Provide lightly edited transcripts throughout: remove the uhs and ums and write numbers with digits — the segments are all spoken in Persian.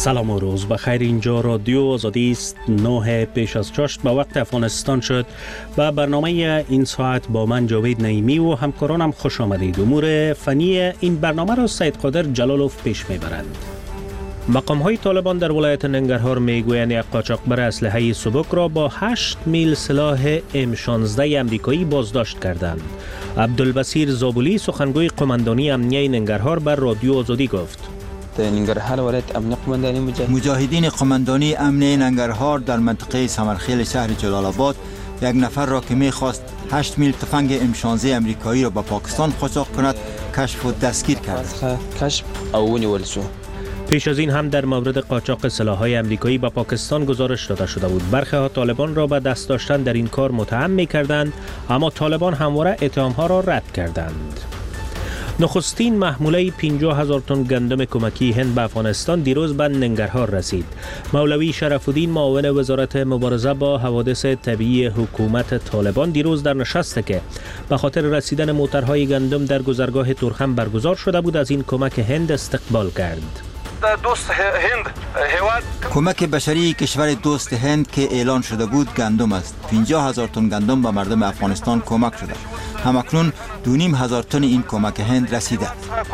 سلام و روز بخیر. اینجا رادیو آزادی است. 9 پیش از 8 به وقت افغانستان شد و برنامه این ساعت با من جاوید نعیمی و همکارانم خوش آمدید. امور فنی این برنامه را سید قادر جلالوف پیش میبرند. مقام‌های طالبان در ولایت ننگرهار میگویند یک قاچاقبر اسلحه سبک را با 8 میل سلاح M16 امریکایی بازداشت کردند. عبدالبصیر زابولی سخنگوی قماندانی امنیه ننگرهار بر رادیو آزادی گفت: مجاهدین قماندانی امنیه ننگرهار در منطقه سمرخیل شهر جلال آباد یک نفر را که می‌خواست 8 میل تفنگ M16 امریکایی را به پاکستان قاچاق کند کشف و دستگیر کرد. پیش از این هم در مورد قاچاق سلاح‌های امریکایی به پاکستان گزارش داده شده بود. برخی‌ها طالبان را به دست داشتن در این کار متهم می‌کردند، اما طالبان همواره اتهام‌ها را رد کردند. نخستین محموله 50,000 تن گندم کمکی هند به افغانستان دیروز به ننگرهار رسید. مولوی شرف الدین معاون وزارت مبارزه با حوادث طبیعی حکومت طالبان دیروز در نشستی که به خاطر رسیدن موترهای گندم در گذرگاه تورخم برگزار شده بود از این کمک هند استقبال کرد. دوست هند کمک بشری کشور دوست هند که اعلان شده بود گندم است. 50,000 تن گندم به مردم افغانستان کمک شده. همکنون 2,500 تن این کمک هند رسیده.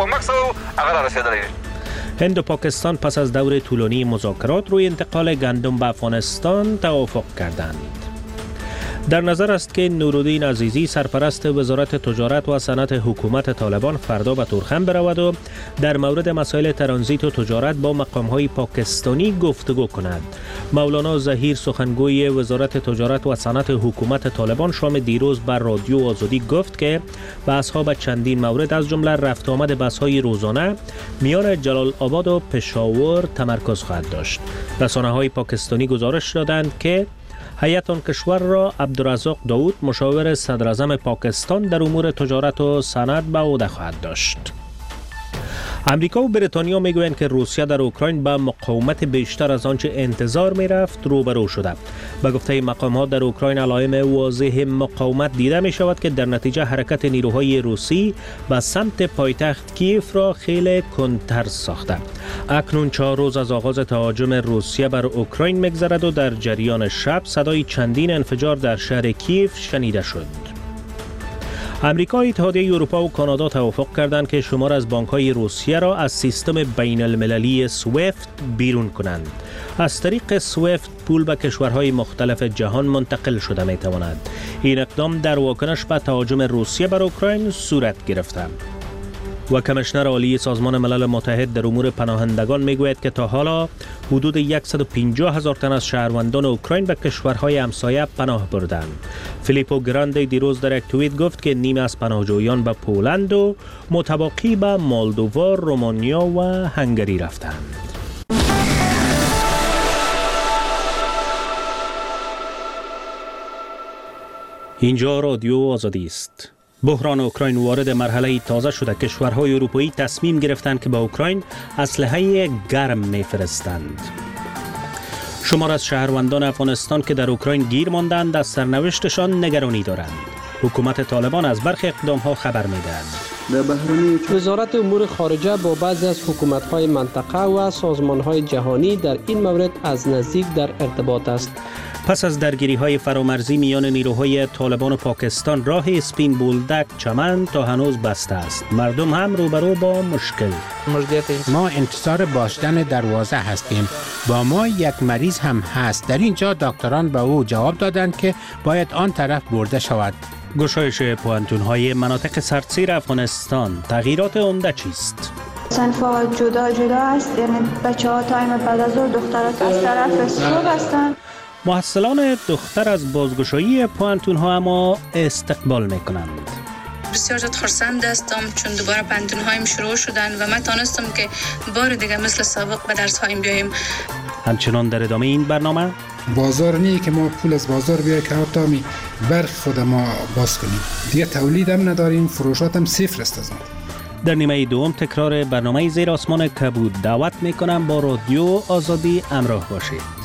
هند و پاکستان پس از دور طولانی مذاکرات روی انتقال گندم به افغانستان توافق کردند. در نظر است که نورالدین عزیزی سرپرست وزارت تجارت و صنعت حکومت طالبان فردا به تورخم برود و در مورد مسائل ترانزیت و تجارت با مقام‌های پاکستانی گفتگو کند. مولانا ظهیر سخنگوی وزارت تجارت و صنعت حکومت طالبان شام دیروز بر رادیو آزادی گفت که بحث‌ها به چندین مورد از جمله رفت آمد بس‌های روزانه میان جلال آباد و پشاور تمرکز خواهد داشت. رسانه‌های پاکستانی گزارش دادند که هیئت آن کشور را عبدالرزاق داود مشاور صدراعظم پاکستان در امور تجارت و صنعت به عهده خواهد داشت. امریکا و بریتانیا میگویند که روسیه در اوکراین با مقاومت بیشتر از آنچه انتظار میرفت روبرو شده. به گفته مقامات در اوکراین علائم واضح مقاومت دیده می شود که در نتیجه حرکت نیروهای روسی به سمت پایتخت کیف را خیلی کندتر ساخته. اکنون 4 روز از آغاز تهاجم روسیه بر اوکراین میگذرد و در جریان شب صدای چندین انفجار در شهر کیف شنیده شد. امریکا، اتحادیه اروپا و کانادا توافق کردند که شمار از بانک‌های روسیه را از سیستم بین المللی سویفت بیرون کنند. از طریق سویفت پول به کشورهای مختلف جهان منتقل شده می‌تواند. این اقدام در واکنش به تهاجم روسیه بر اوکراین صورت گرفته. و کمیشنر عالی سازمان ملل متحد در امور پناهندگان میگوید که تا حالا حدود 150,000 تن از شهروندان اوکراین به کشورهای همسایه پناه بردند. فیلیپو گراندی دیروز در یک توییت گفت که نیمه از پناهجویان به پولند و متباقی به مولدووا، رومانیا و هنگری رفتند. اینجا رادیو آزادی است. بحران اوکراین وارد مرحله تازه شده. کشورهای اروپایی تصمیم گرفتند که به اوکراین اسلحه گرم میفرستند. شمار از شهروندان افغانستان که در اوکراین گیر ماندند از سرنوشتشان نگرانی دارند. حکومت طالبان از برخی اقدامها خبر می‌دهد. وزارت امور خارجه با بعضی از حکومت‌های منطقه و سازمان‌های جهانی در این مورد از نزدیک در ارتباط است. پس از درگیری‌های فرامرزی میان نیروهای طالبان و پاکستان، راه اسپین بولدک چمن تا هنوز بسته است. مردم هم روبرو با مشکل. ما انتظار باشدن دروازه هستیم. با ما یک مریض هم هست. در اینجا دکتران به او جواب دادند که باید آن طرف برده شود. گشایش پوانتون‌های مناطق سردسیر افغانستان، تغییرات عمده چیست؟ صنف‌ها جدا است، یعنی بچه‌ها تایم بعد از ظهر، دخترها از طرف صبح هستند. محصلان دختر از بازگشایی پوانتون‌ها اما استقبال می‌کنند. بسیار زیاد خرسند هستم چون دوباره پوانتون‌هایم شروع شدن و من تانستم که بار دیگه مثل سابق به درس‌هایم بیاییم. همچنان در ادامه این برنامه بازار نیه که ما پول از بازار بیای که حتی می برق خود ما باز کنیم. دیگه تولید هم نداریم، فروشات هم صفر است از ما. در نیمه دوم تکرار برنامه زیر آسمان کبود. دعوت میکنم با رادیو آزادی همراه باشید.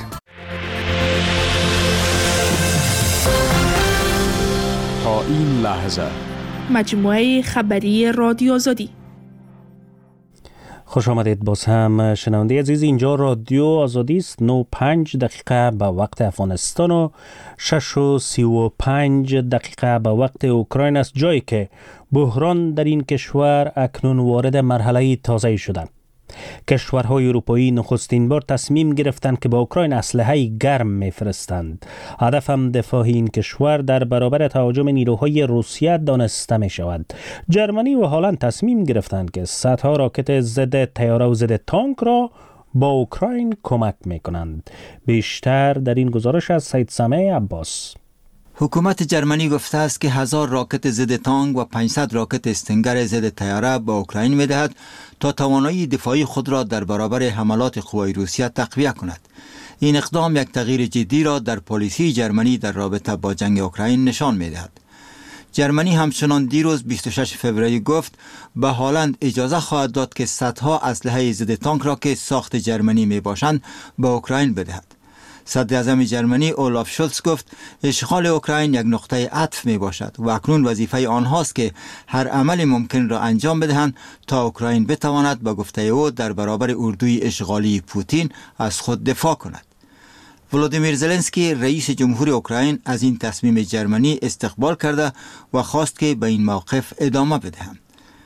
تا این لحظه مجموعه خبری رادیو آزادی. خوش آمدید. باز هم شنونده عزیز، اینجا رادیو آزادی است. 9:05 دقیقه به وقت افغانستان و 6:35 دقیقه به وقت اوکراین است، جایی که بحران در این کشور اکنون وارد مرحله تازه‌ای شده. کشورهای اروپایی نخستین بار تصمیم گرفتند که به اوکراین اسلحه گرم می‌فرستند. هدف هم دفاع این کشور در برابر تهاجم نیروهای روسیه دانسته می شود. جرمنی و هلند تصمیم گرفتند که صدها راکت ضد طیاره و ضد تانک را با اوکراین کمک می کنند. بیشتر در این گزارش از سید سامع عباس. حکومت جرمنی گفته است که 1000 راکت ضد تانک و 500 راکت استنگر ضد طیاره به اوکراین می‌دهد تا توانایی دفاعی خود را در برابر حملات قوای روسیه تقویت کند. این اقدام یک تغییر جدی را در پالیسی جرمنی در رابطه با جنگ اوکراین نشان می‌دهد. جرمنی همچنان دیروز 26 فوریه گفت به هلند اجازه خواهد داد که صدها اسلحه ضد تانک را که ساخت جرمنی میباشند به اوکراین بدهد. صدر اعظم جرمنی اولاف شولز گفت اشغال اوکراین یک نقطه عطف می باشد و اکنون وظیفه آنهاست که هر عمل ممکن را انجام بدهند تا اوکراین بتواند به گفته او در برابر اردوی اشغالی پوتین از خود دفاع کند. ولودیمیر زلنسکی رئیس جمهور اوکراین از این تصمیم جرمنی استقبال کرده و خواست که به این موقف ادامه بدهند.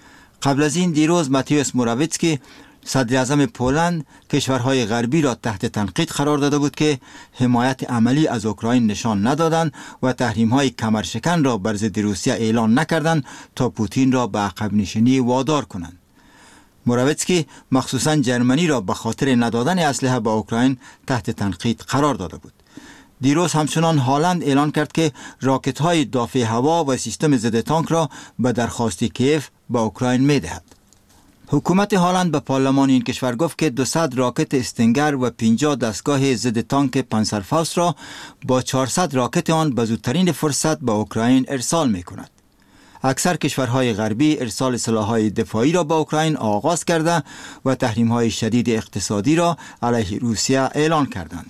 قبل از این دیروز ماتیوس موراویتسکی صدر اعظم پولند کشورهای غربی را تحت تنقید قرار داده بود که حمایت عملی از اوکراین نشان ندادند و تحریم‌های کمرشکن را بر ضد روسیه اعلان نکردند تا پوتین را به عقب نشینی وادار کنند. موراویتسکی مخصوصاً جرمنی را به خاطر ندادن اسلحه به اوکراین تحت تنقید قرار داده بود. دیروز همچنان هلند اعلان کرد که راکت‌های دافع هوا و سیستم ضد تانک را به درخواست کیف به اوکراین می‌دهد. حکومت هلند به پارلمان این کشور گفت که 200 راکت استنگر و 50 دستگاه ضد تانک پانسرفاوست را با 400 راکت آن به زودترین فرصت به اوکراین ارسال می کند. اکثر کشورهای غربی ارسال سلاح‌های دفاعی را به اوکراین آغاز کرده و تحریم‌های شدید اقتصادی را علیه روسیه اعلان کردند.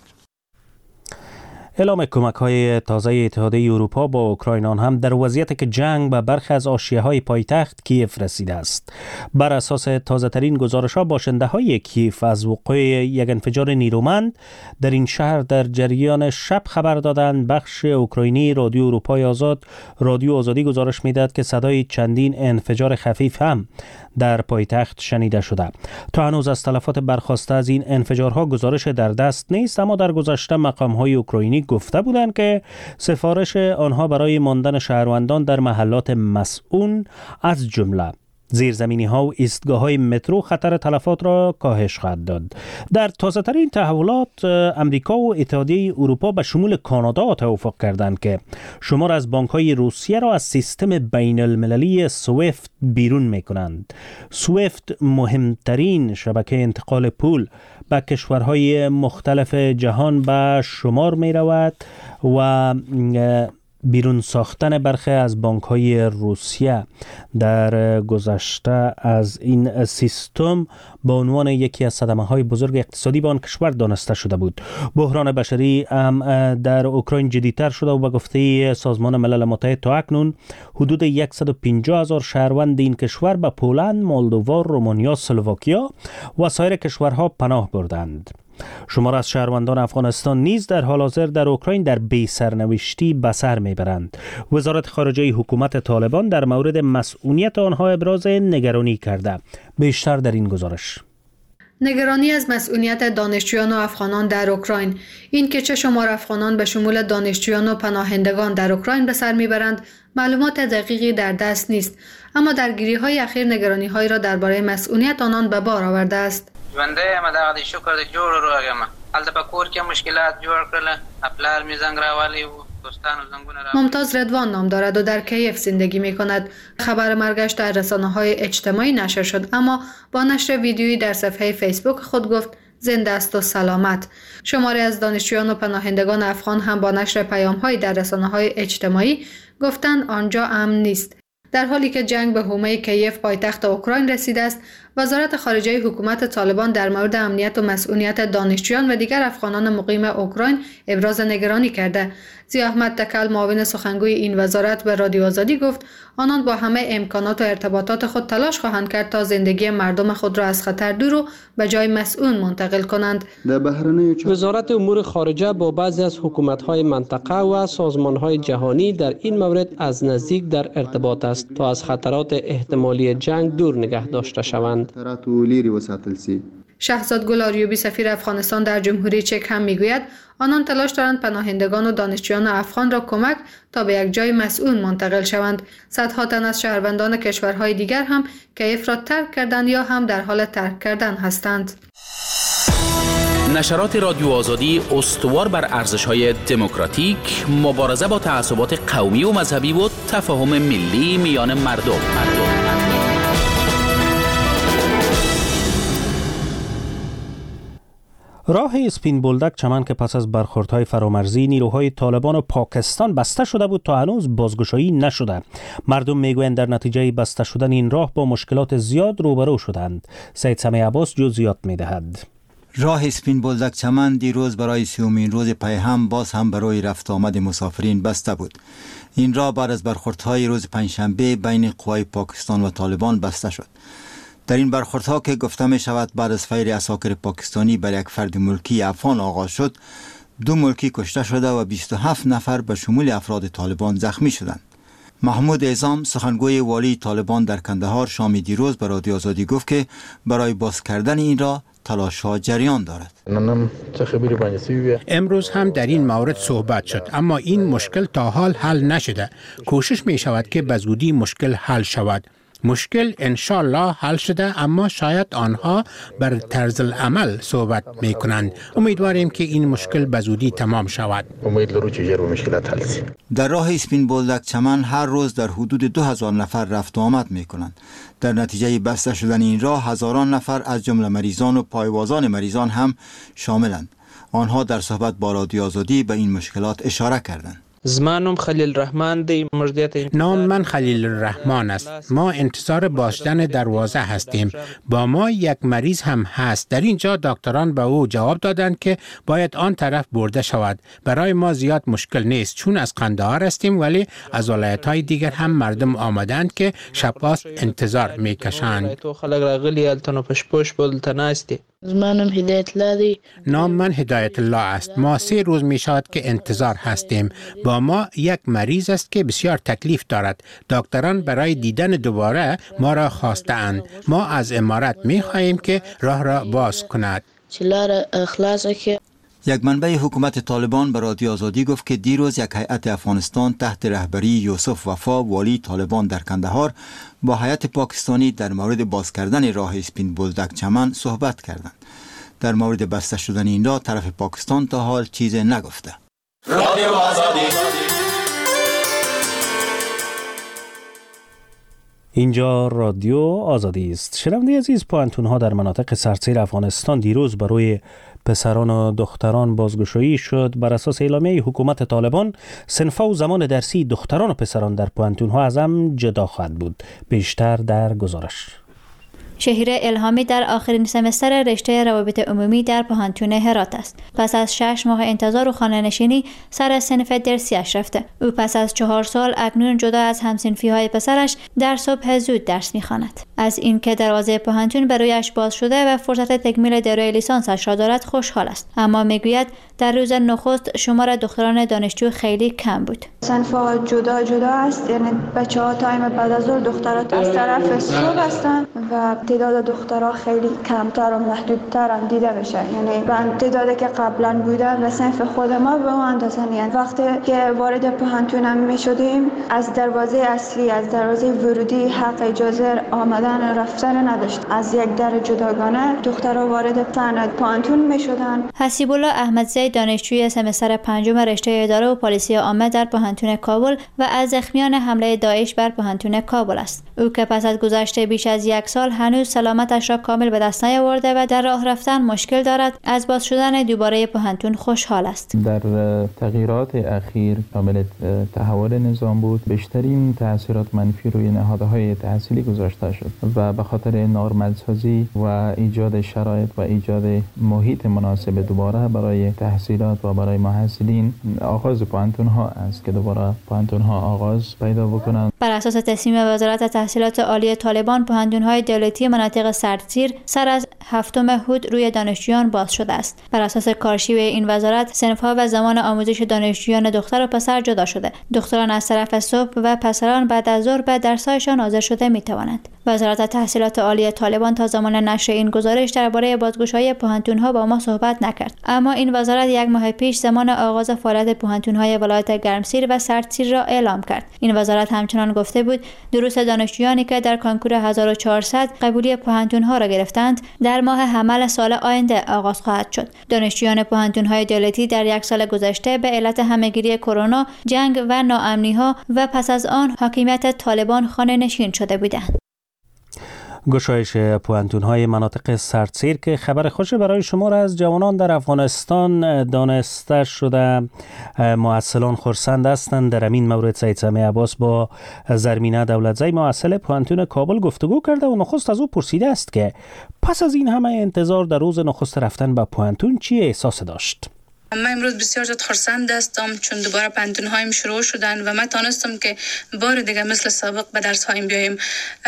اعلام کمک‌های تازه اتحادیه اروپا با اوکراین هم در وضعیتی که جنگ به برخی از حاشیه‌های پایتخت کیف رسیده است. بر اساس تازه‌ترین گزارش‌ها باشنده‌های کیف از وقوع یک انفجار نیرومند در این شهر در جریان شب خبر دادند. بخش اوکراینی رادیو اروپای آزاد رادیو آزادی گزارش می‌داد که صدای چندین انفجار خفیف هم در پایتخت شنیده شده. تا هنوز از تلفات برخاسته از این انفجارها گزارش در دست نیست، اما در گذشته مقام‌های اوکراینی گفته بودند که سفارش آنها برای ماندن شهروندان در محلات مسئول از جمله زیرزمینی‌ها و ایستگاه‌های مترو خطر تلفات را کاهش خواهد داد. در تازه‌ترین تحولات امریکا و اتحادیه اروپا به شمول کانادا توافق کردند که شمار از بانک‌های روسیه را از سیستم بین‌المللی سویفت بیرون می‌کنند. سویفت مهمترین شبکه انتقال پول به کشورهای مختلف جهان به شمار می‌رود و بیرون ساختن برخی از بانک‌های روسیه در گذشته از این سیستم به عنوان یکی از صدمه‌های بزرگ اقتصادی به آن کشور دانسته شده بود. بحران بشری در اوکراین جدی‌تر شده و به گفته سازمان ملل متحد تا اکنون حدود 150,000 شهروند این کشور به پولند، مولدووا، رومانیا، اسلواکیا و سایر کشورها پناه بردند. شمار از شهروندان افغانستان نیز در حال حاضر در اوکراین در بی سرنوشتی به سر میبرند. وزارت خارجه حکومت طالبان در مورد مسئولیت آنها ابراز نگرانی کرده. بیشتر در این گزارش. نگرانی از مسئولیت دانشجویان و افغانان در اوکراین. این که چه شمار افغانان به شمول دانشجویان و پناهندگان در اوکراین به سر میبرند معلومات دقیقی در دست نیست، اما درگیری‌های اخیر نگرانی‌هایی را درباره مسئولیت آنان به بار آورده است. ژوندی یم، دغه شکر د جوړ روغ یم. هلته په کور کې مشکلات جوړ کړل، پلار می زنګ راوالی و دوستانو زنګونه را. ممتاز رضوان نام دارد و در کیف زندگی می کند. خبر مرگش در رسانه‌های اجتماعی نشر شد، اما با نشر ویدیویی در صفحه فیسبوک خود گفت زنده است و سلامت. شماری از دانشجویان و پناهندگان افغان هم با نشر پیام‌هایی در رسانه‌های اجتماعی گفتند آنجا امن نیست. در حالی که جنگ به حومه کیف پایتخت اوکراین رسیده است، وزارت خارجه حکومت طالبان در مورد امنیت و مسئولیت دانشجویان و دیگر افغانان مقیم اوکراین ابراز نگرانی کرده. ضیا احمد تکل معاون سخنگوی این وزارت به رادیو آزادی گفت آنان با همه امکانات و ارتباطات خود تلاش خواهند کرد تا زندگی مردم خود را از خطر دور و به جای مسئول منتقل کنند. وزارت امور خارجه با بعضی از حکومت‌های منطقه و سازمان‌های جهانی در این مورد از نزدیک در ارتباط است تا از خطرات احتمالی جنگ دور نگه داشته شوند. شهزاد گل آریوبی سفیر افغانستان در جمهوری چک هم میگوید آنان تلاش دارند پناهندگان و دانشجویان افغان را کمک تا به یک جای مسئول منتقل شوند. صدها تن از شهروندان کشورهای دیگر هم کیف را ترک کردند یا هم در حال ترک کردن هستند. نشرات رادیو آزادی استوار بر ارزش‌های دموکراتیک، مبارزه با تعصبات قومی و مذهبی و تفاهم ملی میان مردم. راه اسپین بولدک چمن که پس از برخوردهای فرامرزی نیروهای طالبان و پاکستان بسته شده بود تا هنوز بازگشایی نشده. مردم میگویند در نتیجه بسته شدن این راه با مشکلات زیاد روبرو شدند. سید سمیع عباس جزئیات میدهد. راه اسپین بولدک چمن دیروز برای 30مین روز پی هم باز هم برای رفت آمد مسافرین بسته بود. این راه بعد از برخوردهای روز پنجشنبه بین قوای پاکستان و طالبان بسته شد. در این برخوردها که گفته می شود بعد از فیر عساکر پاکستانی بر یک فرد ملکی افغان آغاز شد، 2 ملکی کشته شده و 27 نفر به شمول افراد طالبان زخمی شدند. محمود اعظام سخنگوی والی طالبان در کندهار شام دیروز به رادیو آزادی گفت که برای باز کردن این راه تلاش‌ها جریان دارد. امروز هم در این مورد صحبت شد، اما این مشکل تا حال حل نشده. کوشش می شود که به زودی مشکل حل شود. مشکل انشالله حل شده، اما شاید آنها بر طرز العمل صحبت می کنند. امیدواریم که این مشکل به زودی تمام شود. در راه اسپین بولدک چمن هر روز در حدود 2000 نفر رفت و آمد می کنند. در نتیجه بسته شدن این راه هزاران نفر از جمله مریضان و پایوازان مریضان هم شاملند. آنها در صحبت با رادیو آزادی به این مشکلات اشاره کردند. زمانم خلیل الرحمن دی مجدیت. نام من خلیل الرحمن است. ما انتظار بازدن دروازه هستیم. با ما یک مریض هم هست. در اینجا دکتران به او جواب دادند که باید آن طرف برده شود. برای ما زیاد مشکل نیست چون از قندهار هستیم، ولی از ولایت‌های دیگر هم مردم آمدند که شباس انتظار میکشند. تو خلق راغلی التنو پشپوش بولتناستی. زمانم هدایت الله دی. نام من هدایت الله است. ما 3 روز می شود که انتظار هستیم. با ما یک مریض است که بسیار تکلیف دارد. دکتران برای دیدن دوباره ما را خواستند. ما از امارت می خواهیم که راه را باز کند. یک منبع حکومت طالبان به رادیو آزادی گفت که دیروز یک هیئت افغانستان تحت رهبری یوسف وفا والی طالبان در کندهار با هیئت پاکستانی در مورد باز کردن راه اسپین بولدک چمن صحبت کردند. در مورد بسته شدن این راه طرف پاکستان تا حال چیزی نگفته. رادیو آزادی. اینجا رادیو آزادی است. شنونده عزیز، پوانتون‌ها در مناطق سرسیر افغانستان دیروز برای پسران و دختران بازگشایی شد. بر اساس اعلامیه حکومت طالبان، صنف‌ها و زمان درسی دختران و پسران در پوانتون‌ها از هم جدا خواهد بود. بیشتر در گزارش. شهیره الهامی در آخرین سمستر رشته روابط عمومی در پوهنتون هرات است. پس از 6 ماه انتظار و خانه‌نشینی سر صنف درسیش رفته. او پس از 4 سال اکنون جدا از همصنفی‌های پسرش در صبح زود درس می‌خواند. از اینکه دروازه پوهنتون برایش باز شده و فرصت تکمیل دوره لیسانسش را دارد خوشحال است. اما میگوید در روز نخست شمار دختران دانشجو خیلی کم بود. صنف‌ها جدا است، یعنی بچه‌ها تایم بعد از ظهر دخترها از طرف صبح هستند و تعداد دخترها خیلی کمتر و محدودتر دیده بشه. یعنی به تعدادی که قبلا بوده و صنف خود ما به اون اندازه نیست. وقتی که وارد پوهنتون می شدیم از دروازه اصلی، از دروازه ورودی حق اجازه آمدن رفتن نداشت. از یک در جداگانه دخترها وارد فن پوهنتون می شدن. حسیب الله احمدزی دانشجوی سمستر 5 رشته اداره و پلیسی عامه در پوهنتون کابل و از زخمیان حمله داعش بر پوهنتون کابل است. او که پس از گذشت بیش از 1 سال هنوز هنوز سلامتش را کامل به دست نیاورده و در راه رفتن مشکل دارد، از باز شدن دوباره پوهنتون خوشحال است. در تغییرات اخیر شامل تحول نظام بود، بیشترین تاثیرات منفی روی نهادهای تحصیلی گذاشته شد و به خاطر نورمالسازی و ایجاد شرایط و ایجاد محیط مناسب دوباره برای تحصیلات و برای محصلین آغاز پوهنتون ها است که دوباره پوهنتون ها آغاز پیدا بکنند. بر اساس تصمیم وزارت تحصیلات عالی طالبان، پوهنتون های دولتی مناطق سردسیر سر از 7 هود روی دانشجویان باز شده است. بر اساس کارشیوه این وزارت، صنف‌ها و زمان آموزش دانشجویان دختر و پسر جدا شده. دختران از طرف صبح و پسران بعد از ظهر به درس‌هایشان حاضر شده می‌توانند. وزارت تحصیلات عالی طالبان تا زمان نشر این گزارش درباره بازگشایی پوهنتون‌ها با ما صحبت نکرد. اما این وزارت 1 ماه پیش زمان آغاز فعالیت پوهنتون‌های ولایت گرمسیر و سردسیر را اعلام کرد. این وزارت همچنان گفته بود دروس دانشجویانی که در کنکور 1400 قبولی پوهنتون‌ها را گرفتند در ماه حمل سال آینده آغاز خواهد شد. دانشجویان پوهنتون‌های دولتی در 1 سال گذشته به علت همه‌گیری کرونا، جنگ و ناامنی‌ها و پس از آن حاکمیت طالبان خانه‌نشین شده بودند. گشایش پوهنتون‌های مناطق سردسیر که خبر خوش برای شما را از جوانان در افغانستان دانسته شده، محصلان خرسند هستند. در این مورد سید سمیع عباس با زرمینه دولتزی محصل پوهنتون کابل گفتگو کرده و نخست از او پرسیده است که پس از این همه انتظار در روز نخست رفتن به پوهنتون چی احساس داشت؟ من امروز بسیار زیاد خرسند هستم چون دوباره پوهنتون هایم شروع شدن و من تانستم که بار دیگه مثل سابق به درس هایم بیایم.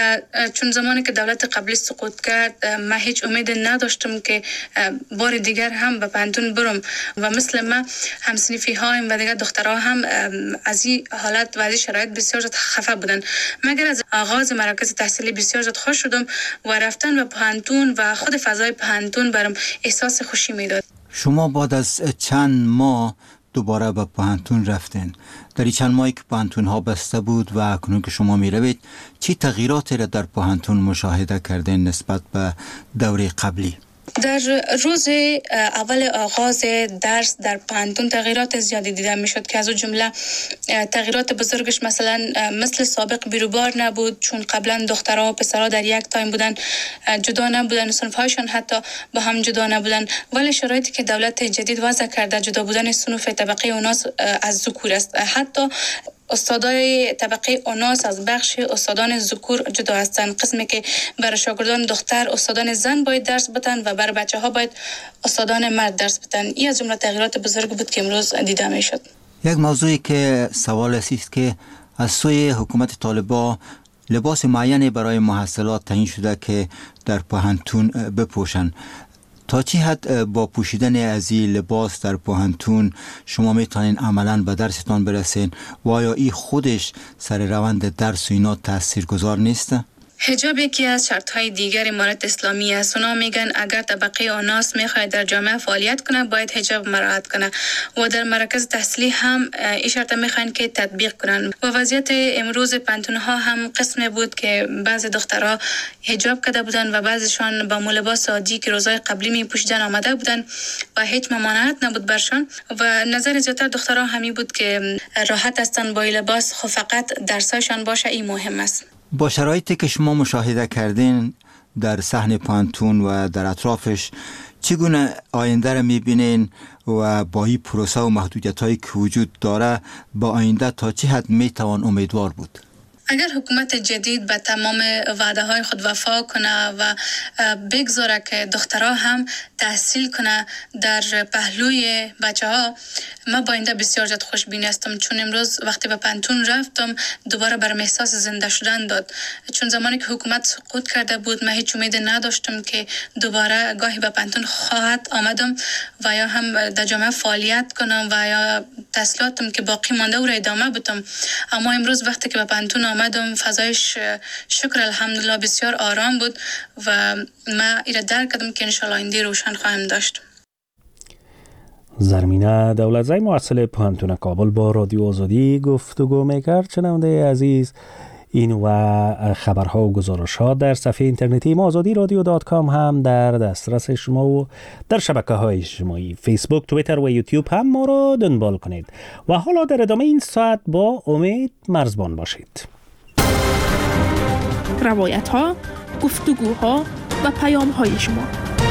چون زمانی که دولت قبلی سقوط کرد من هیچ امید نداشتم که بار دیگر هم به پوهنتون برم و مثل من همسنفی هایم و دیگه دخترها هم از این حالت و از این شرایط بسیار زیاد خفه بودن. مگر از آغاز مراکز تحصیلی بسیار زیاد خوش شدم و رفتن به پوهنتون و خود فضای پوهنتون برام احساس خوشی میداد. شما بعد از چند ماه دوباره به پوهنتون رفتین. در این چند ماهی که پوهنتون ها بسته بود و اکنون که شما می روید، چی تغییراتی را در پوهنتون مشاهده کردین نسبت به دوره قبلی؟ در روز اول آغاز درس در پوهنتون تغییرات زیادی دیده میشد که از اون جمله تغییرات بزرگش مثل سابق بیروبار نبود، چون قبلا دخترها و پسرها در یک تایم بودن، جدا نبودن، صنف‌هایشان حتی با هم جدا نبودن. ولی شرایطی که دولت جدید وضع کرده، جدا بودن صنوف طبقه اوناس از ذکور است. حتی استادای طبقه اوناس از بخش استادان ذکور جدا هستند. قسمی که برای شاگردان دختر استادان زن باید درس بدن و برای بچه‌ها باید استادان مرد درس بدن. این از جمله تغییرات بزرگ بود که امروز دیده میشد. یک موضوعی که سوال است که از سوی حکومت طالبان لباس معینی برای محصلات تعیین شده که در پوهنتون بپوشن. تا چی حد با پوشیدن از این لباس در پوهنتون شما میتونین عملاً به درستان برسین و آیا این خودش سر روند درس و اینا تاثیرگذار نیسته؟ حجاب یکی از شرط‌های دیگر امارت اسلامی است. اونا میگن اگر طبقه اوناس میخواد در جامعه فعالیت کنه باید حجاب مراعات کنه و در مراکز تحصیلی هم این شرط میخوان که تطبیق کنن. و وضعیت امروز پوهنتون‌ها هم قسمی بود که بعضی دخترها حجاب کرده بودن و بعضیشان با لباس عادی که روزهای قبلی میپوشیدن آمده بودن و هیچ ممانعت نبود برشان. و نظر زیادتر دخترها همی بود که راحت هستن با لباس، خب فقط درسایشان باشه، این مهم است. با شرایطی که شما مشاهده کردین در صحن پوهنتون و در اطرافش، چگونه آینده را میبینین و با این پروسه و محدودیت‌هایی که وجود داره با آینده تا چه حد میتوان امیدوار بود؟ اگر حکومت جدید به تمام وعده های خود وفا کنه و بگذاره که دخترها هم تحصیل کنه در پهلوی بچه ها، من با اینده بسیار زیاد خوشبین هستم. چون امروز وقتی به پوهنتون رفتم دوباره برام احساس زنده شدن داد. چون زمانی که حکومت سقوط کرده بود من هیچ امید نداشتم که دوباره گاهی به پوهنتون خواهد آمدم و یا هم در جامعه فعالیت کنم و یا تحصیلاتم که باقی مانده او را ادامه بدم. اما امروز وقتی که به پوهنتون آمدم فضایش شکر الحمدلله بسیار آرام بود و من ایره درک کردم که انشالله آینده روشن خواهم داشت. زرمینه دولتزی محصل پوهنتون کابل با رادیو آزادی گفتگو میکرد. شنونده عزیز، این و خبرها و گزارش‌ها در صفحه اینترنتی ما azadiradio.com هم در دسترس شما و در شبکه‌های اجتماعی فیسبوک، توییتر و یوتیوب هم ما را دنبال کنید. و حالا در ادامه این ساعت با امید مرزبان باشید. روایت‌ها گفتگوها و پیام‌های شما.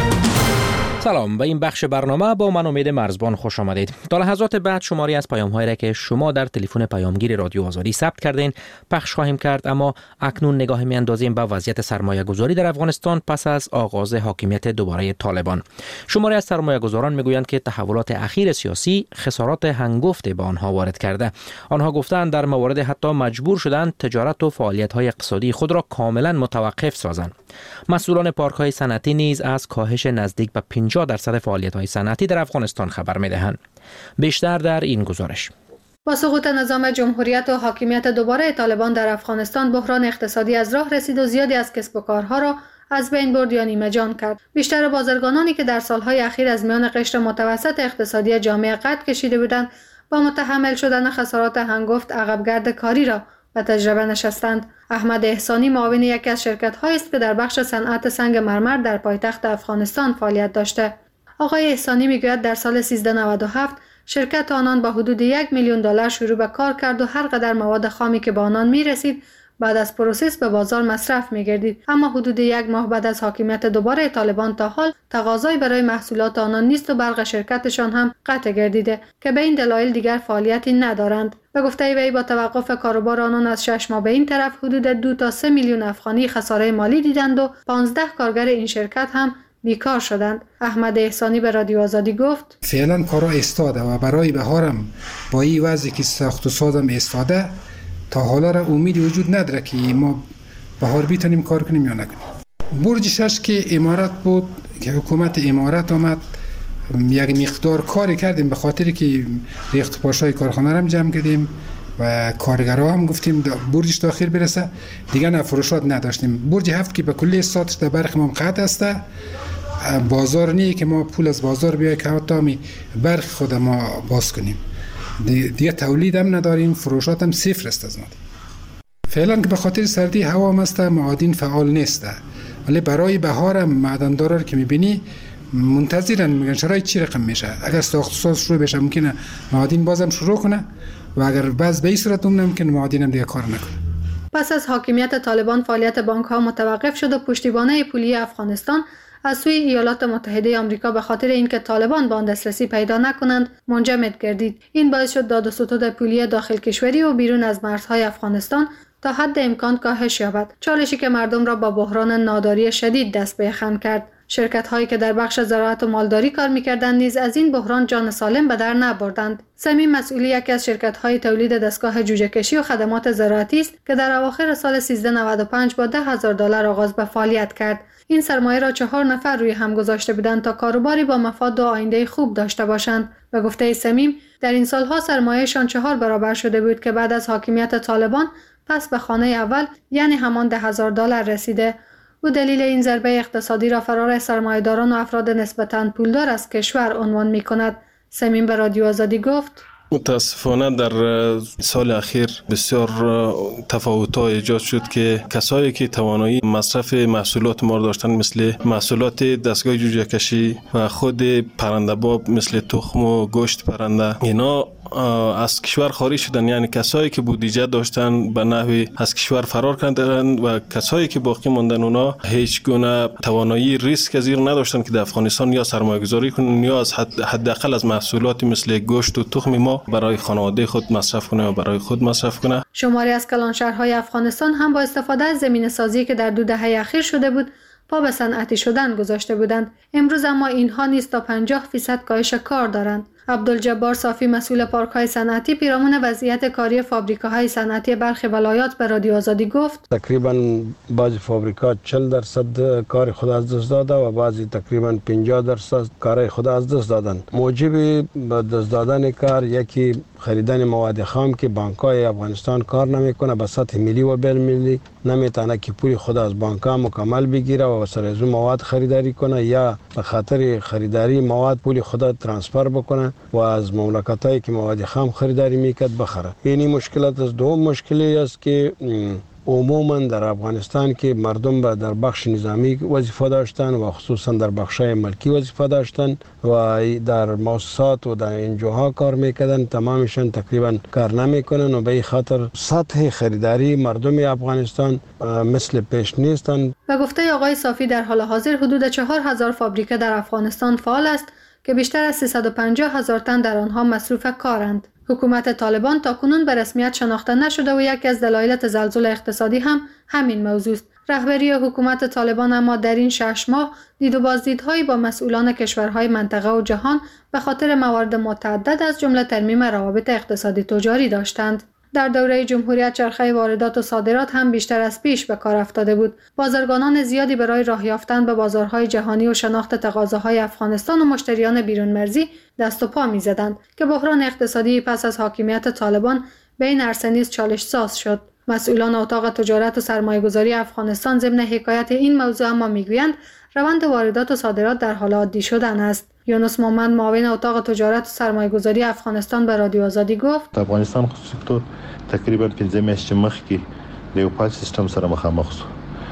سلام، به این بخش برنامه با من امید مرزبان خوش آمدید. تا لحظات بعد شماری از پیام‌هایی را که شما در تلفن پیامگیر رادیو آزادی ثبت کردین پخش خواهیم کرد، اما اکنون نگاهی می‌اندازیم به وضعیت سرمایه‌گذاری در افغانستان پس از آغاز حاکمیت دوباره طالبان. شماری از سرمایه‌گذاران می‌گویند که تحولات اخیر سیاسی خسارات هنگفت به آنها وارد کرده. آنها گفتند در موارد حتی مجبور شدند تجارت و فعالیت‌های اقتصادی خود را کاملا متوقف سازند. مسئولان پارک‌های صنعتی نیز از کاهش نزدیک به 50% فعالیت‌های صنعتی در افغانستان خبر می‌دهند. بیشتر در این گزارش. با سقوط نظام جمهوریت و حاکمیت دوباره طالبان در افغانستان، بحران اقتصادی از راه رسید و زیادی از کسب و کارها را از بین برد یا نیمه جان کرد. بیشتر بازرگانانی که در سالهای اخیر از میان قشر متوسط اقتصادی جامعه قد کشیده بودند، با متحمل شدن خسارات هنگفت عقبگرد کاری را به تجربه نشستند. احمد احسانی معاون یکی از شرکت‌هایی است که در بخش صنعت سنگ مرمر در پایتخت افغانستان فعالیت داشته. آقای احسانی میگوید در سال 1397 شرکت آنان با حدود $1 میلیون شروع به کار کرد و هر قدر مواد خامی که به آنان میرسید بعد از پروسس به بازار مصرف می‌گردید، اما حدود 1 ماه بعد از حاکمیت دوباره طالبان تا حال تقاضایی برای محصولات آنان نیست و برق شرکتشان هم قطع گردیده که به این دلایل دیگر فعالیتی ندارند. به گفته وی با توقف کاروبار آنان از 6 ماه به این طرف حدود 2 تا 3 میلیون افغانی خساره مالی دیدند و 15 کارگر این شرکت هم بیکار شدند. احمد احسانی به رادیو آزادی گفت فعلا کارا ایستاده و برای بهارم با این وضعی که ساخت و سازم ایستاده تا حالا را امیدی وجود نداره که ما بهار بیتونیم کار کنیم یا نکنیم. برج 6 که امارات بود که حکومت امارات آمد یک مقدار کاری کردیم به خاطر که ریخت پاشای کارخانه را جمع کردیم و کارگرها هم گفتیم برجش داخل برسه، دیگه نه فروشات نداشتیم. برج 7 که به کلی استاتش در برق ما قطع است، بازار نیه که ما پول از بازار بیای که حتی می برق خود ما باز کنیم، دیگه تولید هم نداریم، فروشات هم صفر است از ما. فعلا که به خاطر سردی هوا هم است، معادن فعال نیست، ولی برای بهار هم معدندارا که میبینی منتظرن، میگن شرایط چی رقم میشه. اگر ساخت و ساز شروع بشه ممکنه معادن بازم شروع کنه و اگر باز به این صورت ممکن معادن هم دیگه کار نکنه. پس از حاکمیت طالبان فعالیت بانک‌ها متوقف شد و پشتیبانی پولی افغانستان از سوی ایالات متحده آمریکا به خاطر اینکه طالبان به آن دسترسی پیدا نکنند منجمد گردید. این باعث شد داد و ستد پولی داخل کشوری و بیرون از مرزهای افغانستان تا حد امکان کاهش یابد، چالشی که مردم را با بحران ناداری شدید دست به یخن کرد. شرکت‌هایی که در بخش زراعت و مالداری کار می‌کردند نیز از این بحران جان سالم به در نبردند. سمیم مسئولی یکی از شرکت‌های تولید دستگاه جوجه‌کشی و خدمات زراعتی است که در اواخر سال 1395 با $10,000 آغاز به فعالیت کرد. این سرمایه را 4 نفر روی هم گذاشته بودند تا کاروباری با مفاد و آینده خوب داشته باشند. به گفته سمیم در این سالها سرمایه‌شان 4 برابر شده بود که بعد از حاکمیت طالبان پس به خانه اول یعنی همان $10,000 رسیده. او دلیل این ضربه اقتصادی را فرار سرمایه‌داران و افراد نسبتاً پولدار از کشور عنوان می‌کند. سمیم به رادیو آزادی گفت متاسفانه در سال اخیر بسیار تفاوت‌ها ایجاد شد که کسایی که توانایی مصرف محصولات ما داشتن مثل محصولات دستگاه جوجه کشی و خود پرنده باب مثل تخم و گوشت پرنده، اینا از کشور خارج شدن. یعنی کسایی که بودجه داشتن به نحوی از کشور فرار کردند و کسایی که باقی ماندن اونا هیچ گونه توانایی ریسک پذیر نداشتن که در افغانستان یا سرمایه گذاری کنن یا از حداقل از محصولات مثل گوشت و تخم ما برای خانواده خود مصرف کنه و برای خود مصرف کنه. شماری از کلانشهرهای افغانستان هم با استفاده از زمین سازی که در 2 دهه اخیر شده بود پا به صنعتی شدن گذاشته بودند. امروز اما اینها نیز تا 50% کاهش کار دارند. عبدالجبار صافی مسئول پارک‌های صنعتی پیرامون وضعیت کاری فابریکاهای صنعتی برخی ولایات به رادیو آزادی گفت تقریبا بعضی فابریکا 40% کار خود از دست داده و بعضی تقریبا 50% کار خود از دست دادند. موجب دست دادن کار یکی خریدن مواد خام که بانک‌های افغانستان کار نمیکنه، به سطح ملی و بین المللی نمیتونه که پول خود از بانک‌ها مکمل بگیره و سر از مواد خریداری کنه یا به خاطر خریداری مواد پول خود ترانسفر بکنه و از مملکتایی که مواد خام خریداری میکرد بخره. اینی مشکلات از دوم مشکلی است که عموما در افغانستان که مردم در بخش نظامی وظیفه داشتن و خصوصا در بخشای ملکی وظیفه داشتن و در مؤسسات و در انجوها کار میکردن، تمامشان تقریبا کار نمیکنن و به این خاطر سطح خریداری مردم افغانستان مثل پیش نیستن. به گفته آقای صافی در حال حاضر حدود 4000 فابریکه در افغانستان فعال است که بیشتر از 350,000 تن در آنها مصروف کارند. حکومت طالبان تاکنون به رسمیت شناخته نشده و یکی از دلایل تزلزل اقتصادی هم همین موضوع است. رهبری حکومت طالبان اما در این 6 ماه دید و بازدیدهایی با مسئولان کشورهای منطقه و جهان به خاطر موارد متعدد از جمله ترمیم روابط اقتصادی تجاری داشتند. در دوره جمهوریت چرخه واردات و صادرات هم بیشتر از پیش به کار افتاده بود. بازرگانان زیادی برای راه یافتن به بازارهای جهانی و شناخت تقاضاهای افغانستان و مشتریان بیرون مرزی دست و پا می‌زدند که بحران اقتصادی پس از حاکمیت طالبان به این عرصه نیز چالش ساز شد. مسئولان اتاق تجارت و سرمایه‌گذاری افغانستان ضمن حکایت این موضوع اما میگویند روند واردات و صادرات در حال عادی شدن است. یونس مومند معاون اتاق تجارت و سرمایه‌گذاری افغانستان به رادیو آزادی گفت افغانستان خصوصا تقریبا 15 میاشتې مخکې د یو فعال سیستم سره مخامخ شو.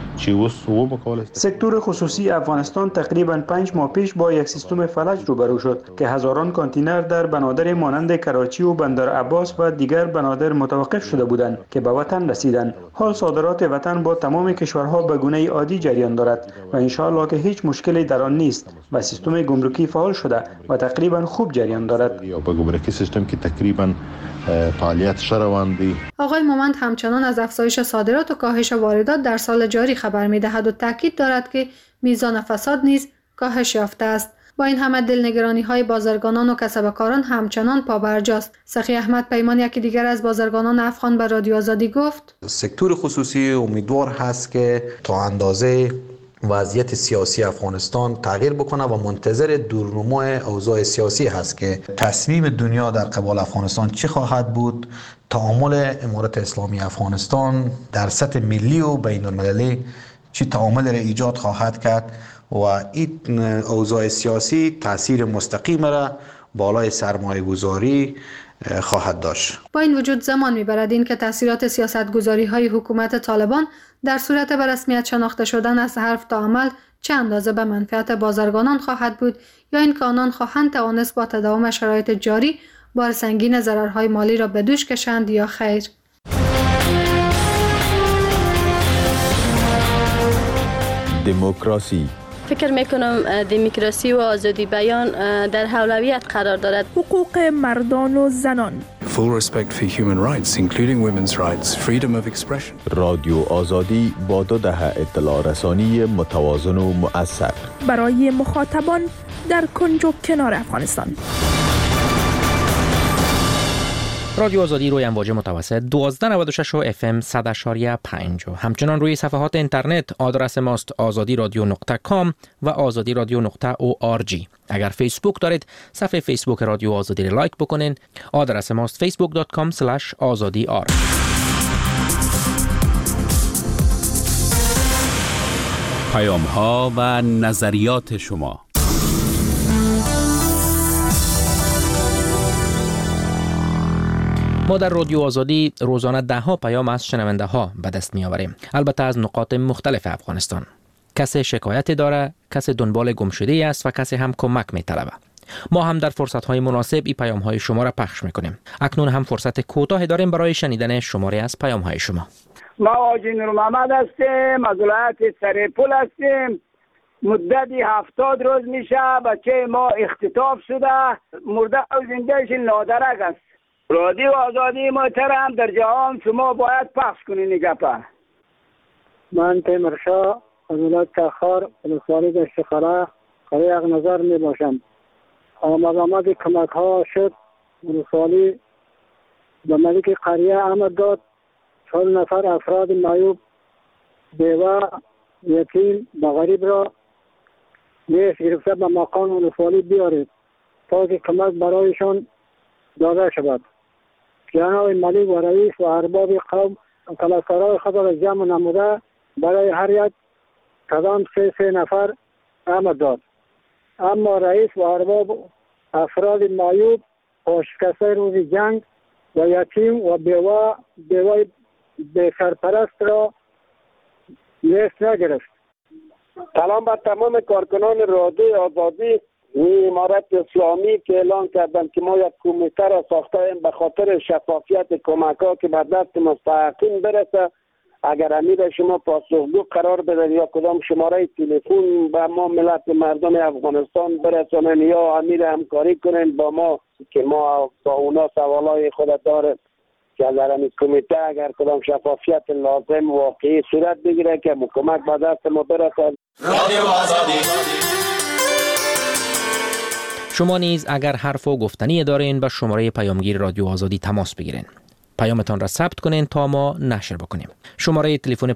سکتور خصوصی افغانستان تقریبا 5 ماه پیش با یک سیستم فلج روبرو شد که هزاران کانتینر در بنادر مانند کراچی و بندر عباس و دیگر بنادر متوقف شده بودند که به وطن رسیدند. حال صادرات وطن با تمام کشورها به گونه عادی جریان دارد و ان شاء الله که هیچ مشکلی در آن نیست و سیستم گمرکی فعال شده و تقریبا خوب جریان دارد. با گمرکی سیستم که تقریبا فعالیت روان دی. آقای مومند همچنان از افزایش صادرات و کاهش واردات در سال جاری خبر می‌دهد و تاکید دارد که میزان فساد نیز کاهش یافته است. با این همه دلنگرانی‌های بازرگانان و کسبکاران همچنان پابرجاست. سخی احمد پیمان یکی دیگر از بازرگانان افغان به رادیو آزادی گفت سکتور خصوصی امیدوار هست که تا اندازه وضعیت سیاسی افغانستان تغییر بکنه و منتظر دورنمای اوضاع سیاسی هست که تصمیم دنیا در قبال افغانستان چه خواهد بود، تعامل امارت اسلامی افغانستان در سطح ملی و بین المللی چه تعامل را ایجاد خواهد کرد و این اوضاع سیاسی تاثیر مستقیم را بالای سرمایه گذاری خواهد داشت. با این وجود زمان میبرد این که تاثیرات سیاستگذاری‌های حکومت طالبان در صورت به رسمیت شناخته شدن از حرف تا عمل چه اندازه به منفعت بازرگانان خواهد بود یا این که آنان خواهند توانست با تداوم شرایط جاری بار سنگین ضررهای مالی را به دوش کشند یا خیر. دموکراسی فکر میکنم دموکراسی و آزادی بیان در اولویت قرار دارد. حقوق مردان و زنان. Full respect for human rights, including women's rights, freedom of expression. رادیو آزادی با 2 دهه اطلاع رسانی متوازن و مؤثر برای مخاطبان در کنج و کنار افغانستان. رادیو آزادی روی امواج متوسط 1296 و FM 100.5 همچنان روی صفحات اینترنت آدرس ماست azadi.radio.com و azadi.radio.org. اگر فیسبوک دارید صفحه فیسبوک رادیو آزادی را لایک بکنین. آدرس ماست facebook.com/azadi.r. پیام‌ها و نظریات شما. ما در رادیو آزادی روزانه 10 پیام از شنونده ها به دست می آوریم، البته از نقاط مختلف افغانستان. کسی شکایتی داره، کسی دنبال گمشده‌ای است و کسی هم کمک می طلبه. ما هم در فرصت‌های مناسب این پیام‌های شما را پخش می‌کنیم. اکنون هم فرصت کوتاهی داریم برای شنیدن شماری از پیام‌های شما. ما آقای نور محمد هستیم، از ولایت سرپل هستیم. مدتی 70 روز میشه بچه ما اختطاف شده، مرده و زندهش نادرک است. رادیو آزادی محترم در جهان شما باید پخش کنین این گپه. من تیمورشاه از ولایت تخار ولسوالی دشتخاره قریه یک نظر می باشم. آمد کمک ها شد ولسوالی به ملک قریه آمد داد 40 نفر افراد معیوب بیوه یتیم و غریب را نیش گرفته به مقام ولسوالی بیارید تا که کمک برایشان داده شود. جناب ملک و رئیس و ارباب قوم کلاسکارای خود را جمع نموده برای هر یک کدام 3 نفر آمد داد. اما رئیس و ارباب افراد معیوب و شکسته روز جنگ و یتیم و بیوه به سرپرست را لیست نگرفت. سلام به تمام کارکنان رادیوی آزادی و امارت اسلامی که اعلان کردند که ما یک کمیته را ساختیم به خاطر شفافیت کمک ها که به دست مستحقین برسه. اگر امیر شما پاسخگو قرار بدن یا کدام شماره تلفن به ما ملت مردم افغانستان برسونن یا امیر همکاری کنن با ما که ما با اونا سوالای خود داره که در این کمیته اگر کدام شفافیت لازم واقعی صورت بگیره که کمک به دست ما برسه. رادیو آزادی. شما نیز اگر حرف و گفتنی دارین به شماره پیامگیر رادیو آزادی تماس بگیرین. پیامتان را ثبت کنین تا ما نشر بکنیم. شماره تلفن